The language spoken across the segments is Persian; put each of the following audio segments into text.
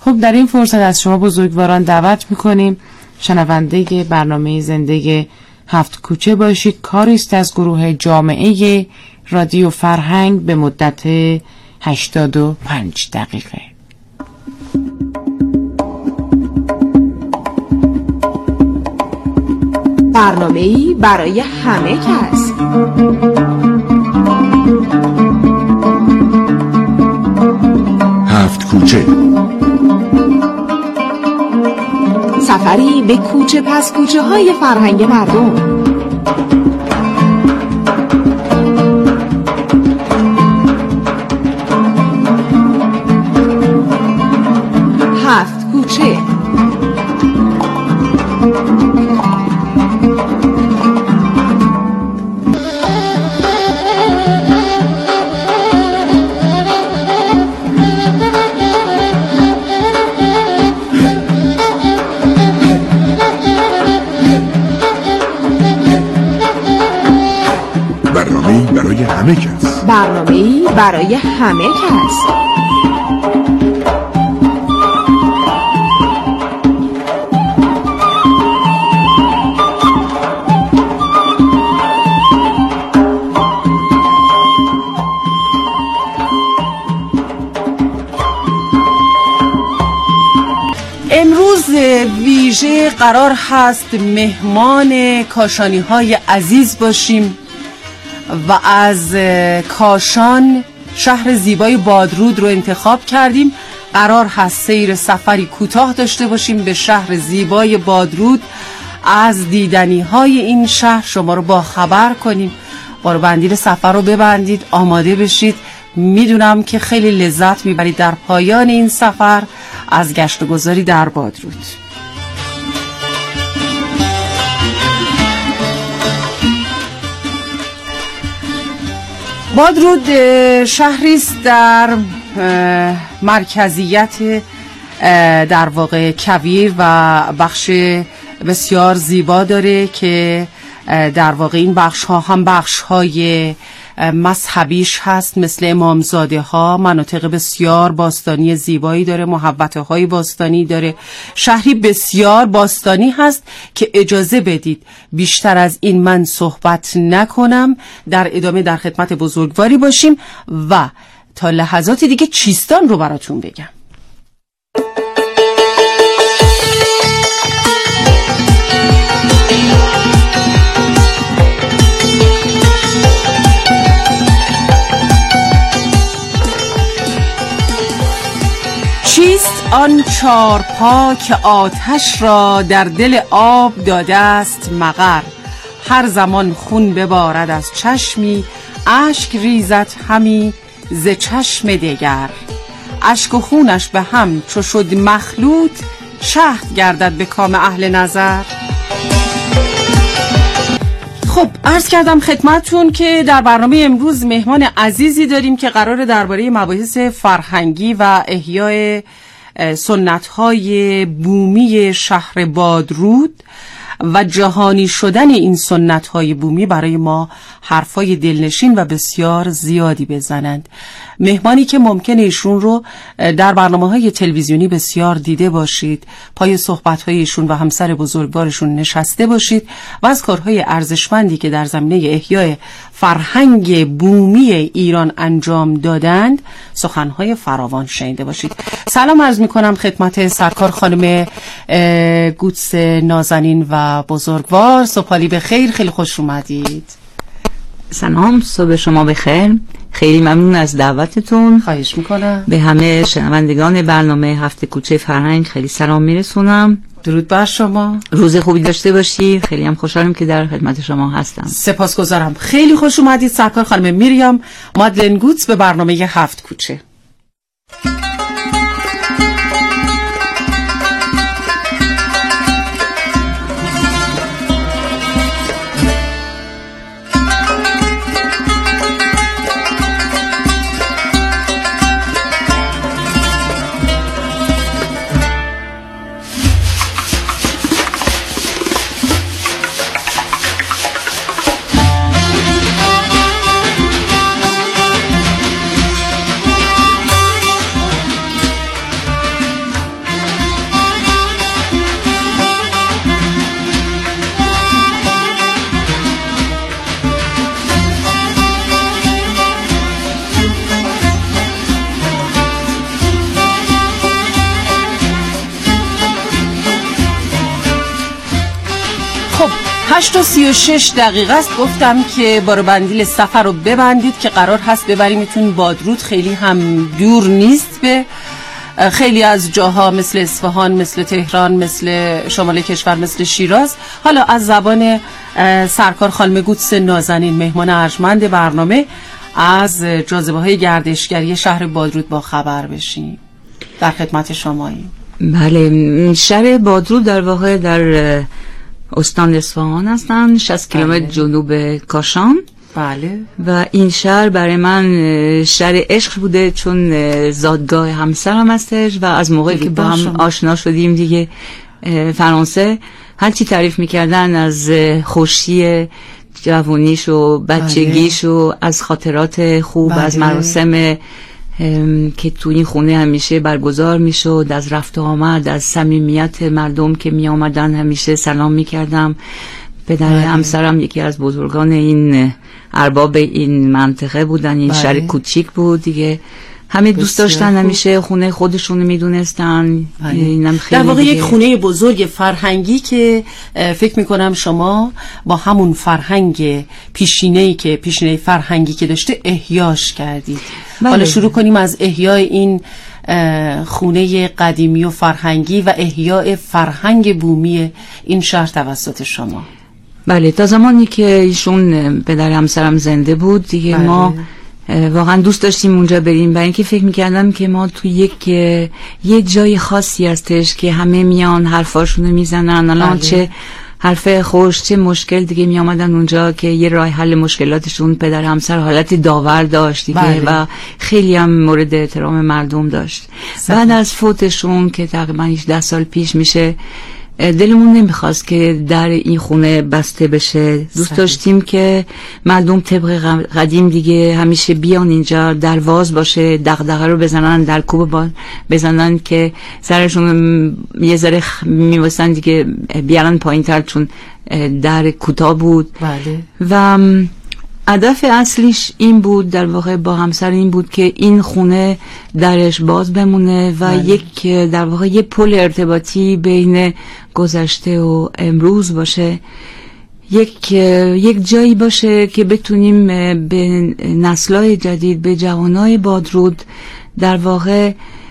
خب در این فرصت از شما بزرگواران دعوت میکنیم شنونده برنامه زنده هفت کوچه باشید. کاری است از گروه جامعه رادیو فرهنگ به مدت 85 دقیقه. برنامه‌ای برای همه کس. هفت کوچه، سفری به کوچه پس کوچه های فرهنگ مردم. هفت کوچه. برنامه‌ای برای همه کس. برنامه‌ای برای همه کس. امروز ویژه قرار هست مهمان کاشانی های عزیز باشیم و از کاشان شهر زیبای بادرود رو انتخاب کردیم. قرار هست سیر سفری کوتاه داشته باشیم به شهر زیبای بادرود، از دیدنی های این شهر شما رو با خبر کنیم. بارو بندیل سفر رو ببندید، آماده بشید. میدونم که خیلی لذت میبرید در پایان این سفر از گشت و گذاری در بادرود. بادرود شهری است در مرکزیت در واقع کویر و بخش بسیار زیبا داره که در واقع این بخش ها هم بخش های مذهبیش هست، مثل امامزاده ها. مناطق بسیار باستانی زیبایی داره، محوطه های باستانی داره. شهری بسیار باستانی هست که اجازه بدید بیشتر از این من صحبت نکنم، در ادامه در خدمت بزرگواری باشیم و تا لحظات دیگه چیستان رو براتون بگم. چیست آن چارپا که آتش را در دل آب داده است مقر؟ هر زمان خون ببارد از چشمی، اشک ریزد همی ز چشم دگر. اشک و خونش به هم چو شد مخلوط، شهد گردد به کام اهل نظر. خب عرض کردم خدمتتون که در برنامه امروز مهمان عزیزی داریم که قراره درباره مباحث فرهنگی و احیای سنت‌های بومی شهر بادرود و جهانی شدن این سنت‌های بومی برای ما حرفای دلنشین و بسیار زیادی بزنند. مهمانی که ممکنه ایشون رو در برنامه‌های تلویزیونی بسیار دیده باشید، پای صحبت‌های ایشون و همسر بزرگوارشون نشسته باشید و از کارهای ارزشمندی که در زمینه احیای فرهنگ بومی ایران انجام دادند سخن‌های فراوان شنیده باشید. سلام عرض می‌کنم خدمت سرکار خانم گوتس نازنین و بزرگوار. صبحالی بخیر، خیلی خوش اومدید. سلام، صبح شما بخیر. خیلی ممنون از دعوتتون. خواهش میکنم. به همه شنوندگان برنامه هفت کوچه فرهنگ خیلی سلام میرسونم. درود بر شما. روز خوبی داشته باشید. خیلی هم خوشحالم که در خدمت شما هستم. سپاسگزارم. خیلی خوش اومدید سرکار خانم میریام مادلن گوتس به برنامه هفت کوچه. 8:36 است. گفتم که بارو بندیل سفر رو ببندید که قرار هست ببریمتون بادرود. خیلی هم دور نیست به خیلی از جاها، مثل اصفهان، مثل تهران، مثل شمال کشور، مثل شیراز. حالا از زبان سرکار خانم قدس نازنین، مهمان ارجمند برنامه، از جاذبه‌های گردشگری شهر بادرود با خبر بشیم. در خدمت شماییم. بله، شهر بادرود در واقع در استان اصفهان هستن، 60 کیلومتر جنوب کاشان. بله. و این شهر برای من شهر عشق بوده، چون زادگاه همسرم هستش و از موقعی که با هم آشنا شدیم دیگه فرانسه هرچی تعریف میکردن از خوشی جوانیش و بچگیش و از خاطرات خوب، از مراسم که تو این خونه همیشه برگزار میشد، از رفت و آمد، از صمیمیت مردم که می آمدن همیشه سلام میکردم. پدر همسرم یکی از بزرگان این ارباب این منطقه بودن. این شهر کوچیک بود دیگه، همه دوست داشتن، همیشه خونه خودشون میدونستن. اینم خیلی در واقع یک خونه بزرگ فرهنگی که فکر میکنم شما با همون فرهنگ پیشینه فرهنگی که داشته احیاش کردید. حالا شروع کنیم از احیای این خونه قدیمی و فرهنگی و احیای فرهنگ بومی این شهر توسط شما. بله، تا زمانی که ایشون پدر همسرم زنده بود دیگه ما واقعا دوست داشتیم اونجا بریم، برای اینکه فکر میکردم که ما تو یه جای خاصی هستش که همه میان حرفاشونو میزنن. الان چه حرف خوش چه مشکل دیگه می آمدن اونجا که یه راه حل مشکلاتشون. پدر همسر حالت داور داشت دیگه و خیلی هم مورد احترام مردم داشت. بعد از فوتشون که تقریبا 18 سال پیش میشه، دلمون نمیخواست که در این خونه بسته بشه. دوست داشتیم که مردم طبق قدیم دیگه همیشه بیان اینجا، درواز باشه، دغدغه رو بزنن، در کوب بزنن که سرشون یه ذره میوستن دیگه بیارن پایین تر، چون در کوتاه بود. و هدف اصلیش این بود، در واقع با همسر این بود که این خونه درش باز بمونه و یک در واقع یه پل ارتباطی بین گذشته و امروز باشه، یک جایی باشه که بتونیم به نسل‌های جدید، به جوانای بادرود در واقع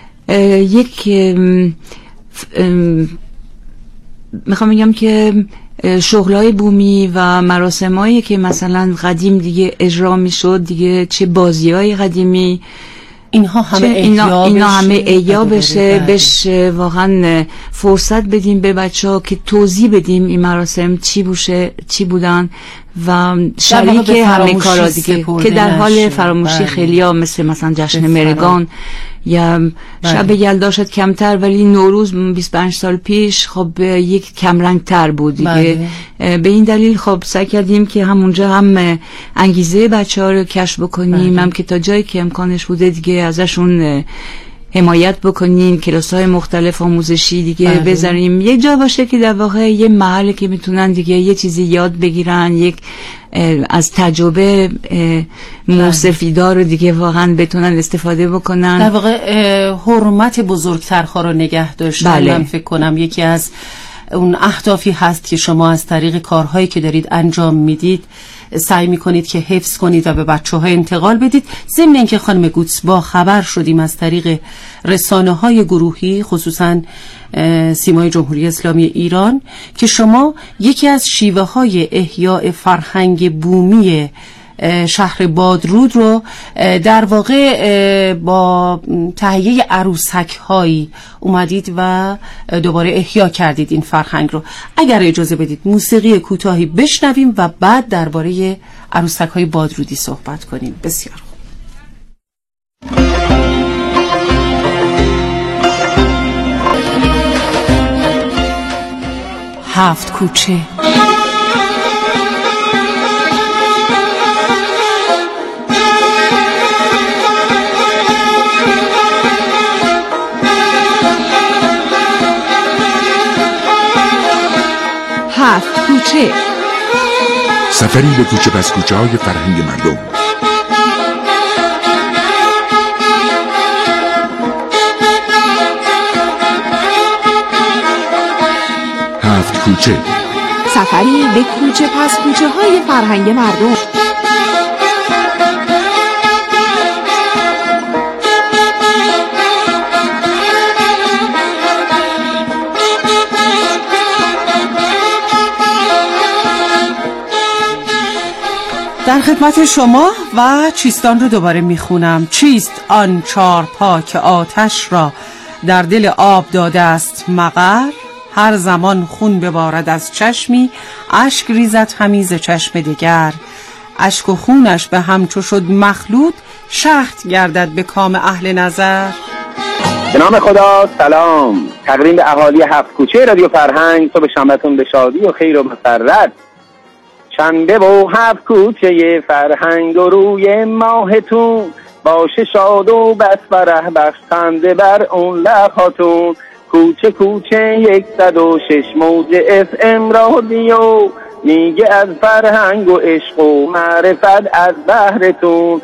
میخوام بگم که شغلای بومی و مراسمایی که مثلا قدیم دیگه اجرا میشد دیگه، چه بازیای قدیمی، اینها همه احیا بشه، بشه واقعا فرصت بدیم به بچه‌ها که توضیح بدیم این مراسم چی بودن و شریک همه کارا دیگه که در حال فراموشی خیلیا، مثلا جشن مرگان یا شب یلدا شد کمتر، ولی نوروز 25 سال پیش خب یک کمرنگ تر بود دیگه. به این دلیل خب سعی کردیم که همونجا هم انگیزه بچه‌ها رو کشف بکنیم، هم که تا جایی که امکانش بوده دیگه ازشون حمایت بکنیم، کلاس‌های مختلف آموزشی دیگه بذاریم، یک جا باشه که در واقع یه محله که میتونن دیگه یه چیزی یاد بگیرن، یک از تجربه موسفیدار رو دیگه واقعا بتونن استفاده بکنن. در واقع حرمت بزرگترها رو نگه داشتن. من فکر کنم یکی از اون اهدافی هست که شما از طریق کارهایی که دارید انجام میدید سعی میکنید که حفظ کنید و به بچه‌ها انتقال بدید. ضمن اینکه خانم قدس با خبر شدیم از طریق رسانه‌های گروهی، خصوصا سیمای جمهوری اسلامی ایران، که شما یکی از شیوه‌های احیاء فرهنگ بومی شهر بادرود رو در واقع با تهیه عروسک هایی اومدید و دوباره احیا کردید این فرهنگ رو. اگر اجازه بدید موسیقی کوتاهی بشنویم و بعد درباره عروسک های بادرودی صحبت کنیم. بسیار خوب. 7 کوچه. کوچه، سفری به کوچه پس کوچه های فرهنگ مردم. هفت کوچه، سفری به کوچه پس کوچه های فرهنگ مردم. در خدمت شما و چیستان رو دوباره میخونم. چیست آن چار پا که آتش را در دل آب داده است مقر، هر زمان خون ببارد از چشمی، اشک ریزد همیز چشم دگر، اشک و خونش به هم چو شد مخلوط، شهد گردد به کام اهل نظر. به نام خدا. سلام، تقدیم به اهالی هفت کوچه رادیو فرهنگ. صبح شنبهتون به شادی و خیر و مسرت. شنبه و هفت کوچه فرهنگ و روی ماهتون، باشه شاد و بس فرح بخش خنده بر اون لبهاتون. کوچه کوچه 106 موج FM رادیو، میگه از فرهنگ و عشق و معرفت از بهرتون.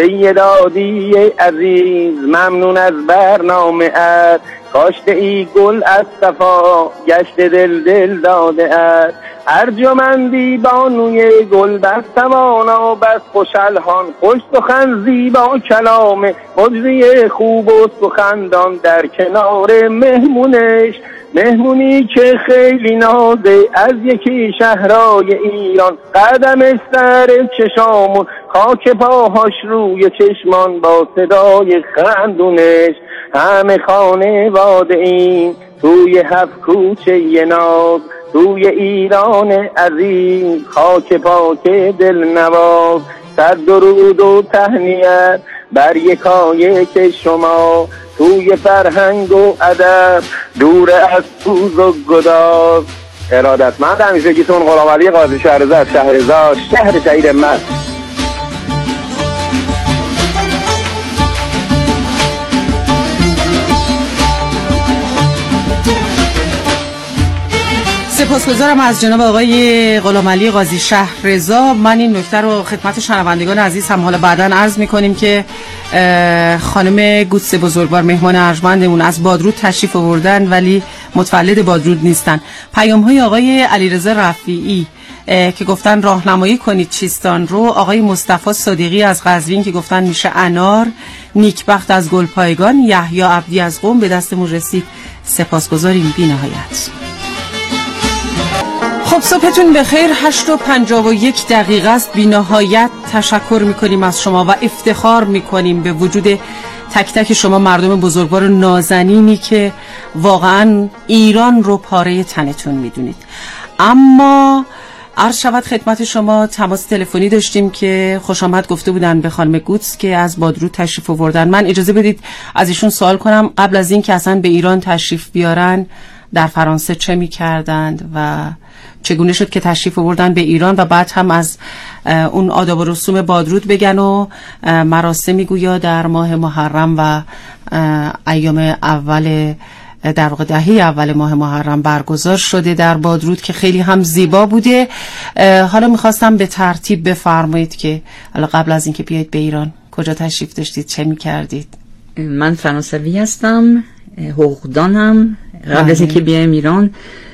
سیدادی عزیز ممنون از برنامه ات، کاشته ای گل از صفا گشت دل داده ات. ارجمندی بانوی گل بس توانا بس خوشالهان، خوش سخن زیبا کلام مجری خوب و سخندان در کنار مهمونش. مهمونی که خیلی نازه از یکی شهرای ایران، قدمش سر چشامون خاک پاهاش روی چشمان، با صدای خندونش همه خانواده این توی هفت کوچه ی ناز، توی ایران عظیم خاک پاک دلنواز. صد درود و تهنیت بر یکایک شما، توی فرهنگ و ادب دور از سوز و گداز. ارادتمند همیشگیتون غلامعلی قاضی شهرزاد، شهرزاد شهر شهید مست. سپاسگزارم از جناب آقای غلامعلی قاضی شهرزاد. من این نکته رو خدمت شنوندگان عزیز هم حالا بعداً عرض می‌کنیم که خانم گوتس بزرگوار مهمان ارجمندمون از بادرود تشریف آوردن ولی متولد بادرود نیستن. پیام‌های آقای علیرضا رفیعی که گفتن راهنمایی کنید چیستان رو، آقای مصطفی صادقی از قزوین که گفتن میشه انار، نیکبخت از گلپایگان، یحیی عبدی از قم به دستمون رسید. سپاسگزاریم بی‌نهایت. خب صبحتون بخیر. 8:51 است. بی نهایت تشکر میکنیم از شما و افتخار میکنیم به وجود تک تک شما مردم بزرگوار و نازنینی که واقعا ایران رو پاره تنتون میدونید. اما عرض شود خدمت شما تماس تلفنی داشتیم که خوش آمد گفته بودن به خانم گوتس که از بادرود تشریف آوردن. من اجازه بدید از ایشون سوال کنم قبل از این که اصلا به ایران تشریف بیارن در فرانسه چه میکردند و چگونه شد که تشریف آوردن به ایران و بعد هم از اون آداب و رسوم بادرود بگن و مراسمی گویا در ماه محرم و ایام اول در واقع دهه اول ماه محرم برگزار شده در بادرود که خیلی هم زیبا بوده. حالا میخواستم به ترتیب بفرمایید که حالا قبل از اینکه بیایید به ایران کجا تشریف داشتید، چه میکردید؟ من فرانسوی هستم، حقوقدانم. قبل از اینکه بیایم ایران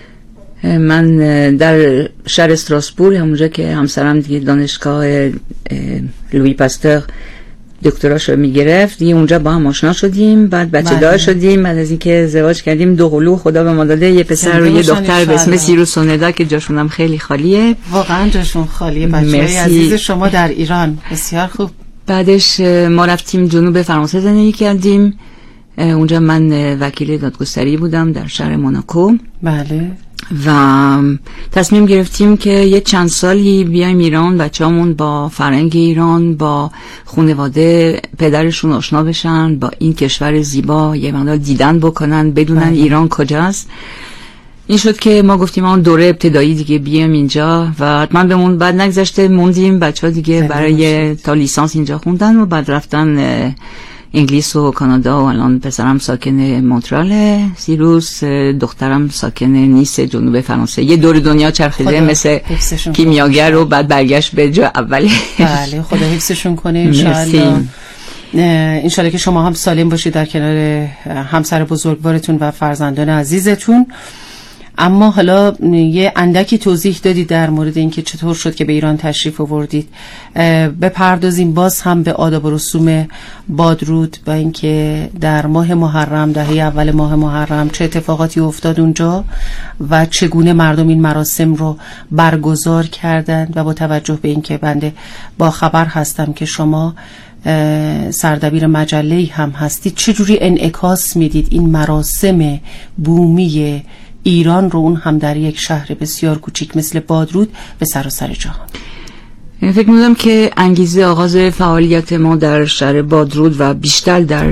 من در شهر استراسبورگ، همونجا که همسرم دیگه دانشگاه لویی پاستور دکتراشو میگرفت، دیگه اونجا با هم آشنا شدیم، بعد بچه دار شدیم. بعد از اینکه ازدواج کردیم 2 قلو خدا به ما داده، یه پسر و یه دختر به اسم سیروس و ندا که جاشون هم خیلی خالیه. واقعا جاشون خالیه. بچه‌های عزیز شما در ایران بسیار خوب. بعدش ما رفتیم جنوب فرانسه زندگی کردیم. اونجا من وکیل دادگستری بودم در شهر موناکو. بله. و تصمیم گرفتیم که یه چند سالی بیایم ایران، بچه‌مون با فرهنگ ایران، با خانواده پدرشون آشنا بشن، با این کشور زیبا یه مقدار دیدن بکنن، بدونن ایران کجاست. این شد که ما گفتیم اون دوره ابتدایی دیگه بیایم اینجا و حتما بهمون بعد نگذشته موندیم. بچه‌ها دیگه برای تا لیسانس اینجا خوندن و بعد رفتن انگلیس و کانادا و الان پسرم ساکن مونترال، سیروس دخترم ساکن نیس جنوب فرانسه. یه دور دنیا چرخیده مثل کیمیاگر و بعد برگشت به جا اولی. بله خدا حفظشون کنه انشاءالله. انشاءالله که شما هم سالم باشید در کنار همسر بزرگوارتون و فرزندان عزیزتون. اما حالا یه اندکی توضیح دادید در مورد اینکه چطور شد که به ایران تشریف آوردید. بپردازیم باز هم به آداب و رسوم بادرود و اینکه در ماه محرم، دهه اول ماه محرم چه اتفاقاتی افتاد اونجا و چگونه مردم این مراسم رو برگزار کردند و با توجه به اینکه بنده با خبر هستم که شما سردبیر مجله‌ای هم هستید، چجوری انعکاس میدید این مراسم بومی ایران رو، اون هم در یک شهر بسیار کوچیک مثل بادرود، به سراسر جهان؟ فکر می‌کنم که انگیزه آغاز فعالیت ما در شهر بادرود و بیشتر در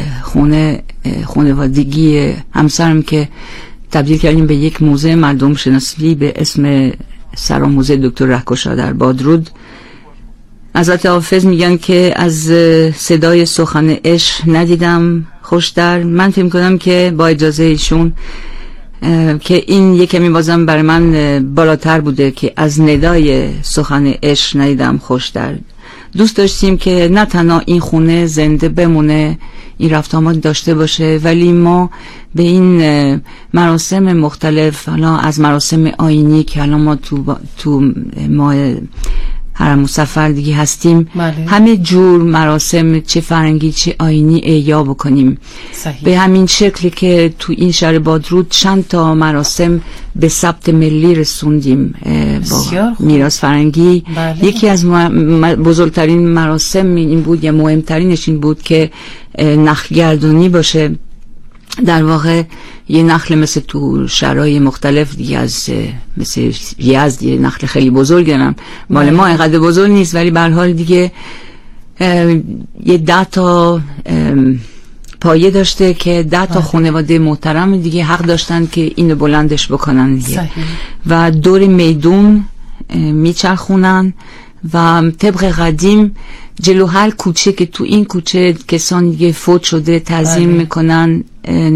خانوادگی همسرم که تبدیل کردیم به یک موزه مردم شناسی به اسم سراموزه دکتر رهکشا در بادرود. حضرت حافظ میگن که از صدای سخن عشق ندیدم خوشتر. من فکر کنم که با اجازه ایشون که این یک کمی بازم برای من بالاتر بوده که از ندای سخن عشق ندیدم خوشتر. دوست داشتیم که نه تنها این خونه زنده بمونه، این رفت آمد داشته باشه، ولی ما به این مراسم مختلف، حالا از مراسم آیینی که الان ما تو ماه حرم و سفر دیگه هستیم، همه جور مراسم چه فرنگی چه آیینی احیا بکنیم. صحیح. به همین شکلی که تو این شهر بادرود چند تا مراسم به ثبت ملی رسوندیم با میراث فرنگی. یکی از بزرگترین مراسم این بود یا مهمترینش این بود که نخلگردانی باشه. در واقع یه نخل مثل تو شهرهای مختلف دیگه، از مثل یزد یه نخل خیلی بزرگ دارم، مال ما اینقدر بزرگ نیست، ولی به هر حال دیگه یه 10 تا پایه داشته که 10 تا خانواده محترم دیگه حق داشتن که اینو بلندش بکنن دیگه. و دور میدون میچرخونن و طبق قدیم جلو هر کوچه که تو این کوچه کسان دیگه فوت شده تعظیم میکنن،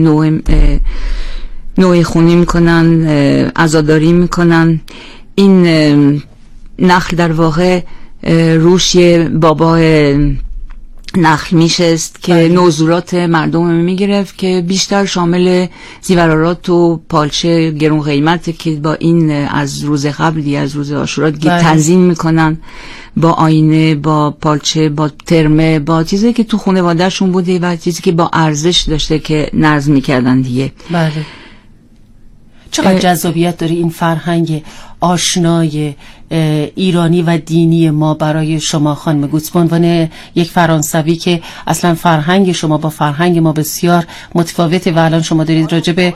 نوع خونی میکنن، عزاداری میکنن. این نخل در واقع روش بابا نخل میشست که نوزورات مردم میگرفت که بیشتر شامل زیورالات و پالچه گرون قیمت که با این از روز قبلی، از روز عاشورا دیگه تنظیم میکنن با آینه، با پالچه، با ترمه، با چیزی که تو خانواده‌شون بوده و چیزی که با ارزش داشته که نظم میکردن دیگه. بله. چقدر جذابیت داره این فرهنگ آشنای ایرانی و دینی ما برای شما خانم گوتس، به عنوان یک فرانسوی که اصلا فرهنگ شما با فرهنگ ما بسیار متفاوته و الان شما دارید راجع به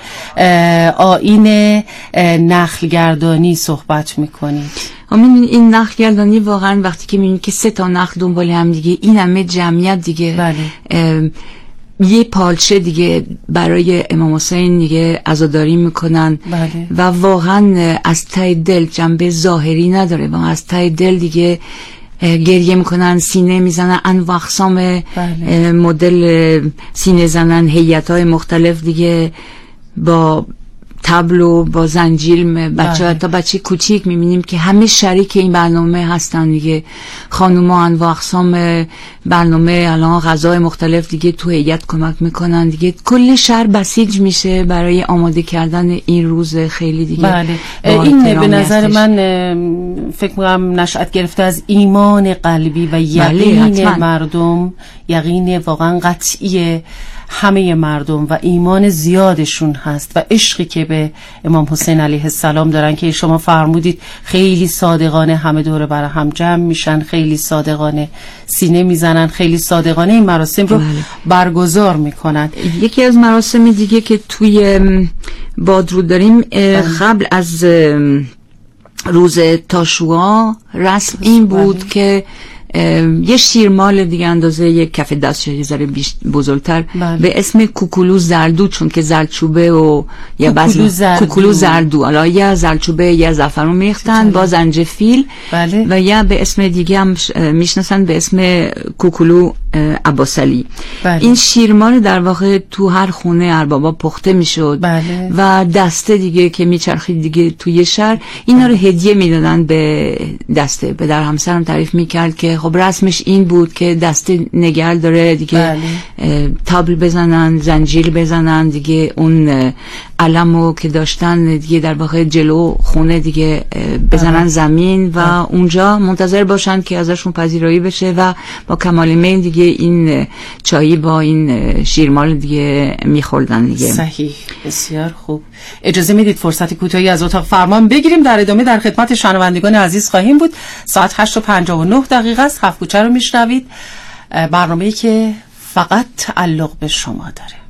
آیین نخلگردانی صحبت میکنید. این نخلگردانی واقعا وقتی که میبینید که 3 تا نخل دنبال هم دیگه، این همه جمعیت دیگه، بله. یه پالچه دیگه برای امام حسین دیگه عزاداری میکنن. بله. و واقعا از ته دل، جنبه ظاهری نداره، و از ته دل دیگه گریه میکنن، سینه میزنن، انواع اقسام بله. مدل سینه زنن، هیئت‌های مختلف دیگه با تبل و با زنجیر، بچه حتی بچه کوچیک میبینیم که همه شریک این برنامه هستن دیگه. خانوما انواع اقسام برنامه، الان غذای مختلف دیگه تو هیئت کمک میکنن دیگه. کل شهر بسیج میشه برای آماده کردن این روز خیلی دیگه. بله. این به نظر من فکر میکنم نشأت گرفته از ایمان قلبی و یقین مردم، یقین واقعا قطعی همه مردم و ایمان زیادشون هست و عشقی که به امام حسین علیه السلام دارن که شما فرمودید خیلی صادقانه همه دوره برای هم جمع میشن، خیلی صادقانه سینه میزنن، خیلی صادقانه این مراسم رو برگزار میکنن. یکی از مراسم دیگه که توی بادرود داریم قبل از روز تاشوعا رسم این بود که یه شیرمال دیگه اندازه یک کف دست یه ذره بزرگتر به اسم کوکولو زردو، چون که زردچوبه و یا کوکولو زردو، حالا یا زردچوبه یا زعفران میختن با زنجفیل. بله. و یا به اسم دیگه هم میشناسن به اسم کوکولو عباسعلی. بله. این شیرمال در واقع تو هر خونه اربابا پخته میشد. بله. و دسته دیگه که میچرخید دیگه توی شهر اینا رو هدیه میدادن به دسته. به در همسرم تعریف میکرد که خب رسمش این بود که دسته نگل داره دیگه. بله. تابل بزنن، زنجیر بزنن دیگه، اون علمو که داشتن دیگه در واقع جلو خونه دیگه بزنن زمین و اونجا منتظر باشن که ازشون پذیرایی بشه و با کمال میل دیگه این چایی با این شیرمال دیگه میخوردن دیگه. صحیح، بسیار خوب. اجازه میدید فرصتی کوتاهی از اتاق فرمان بگیریم، در ادامه در خدمت شنوندگان عزیز خواهیم بود. ساعت 8:59 است. هفت کوچه رو میشنوید، برنامه‌ای که فقط تعلق به شما داره.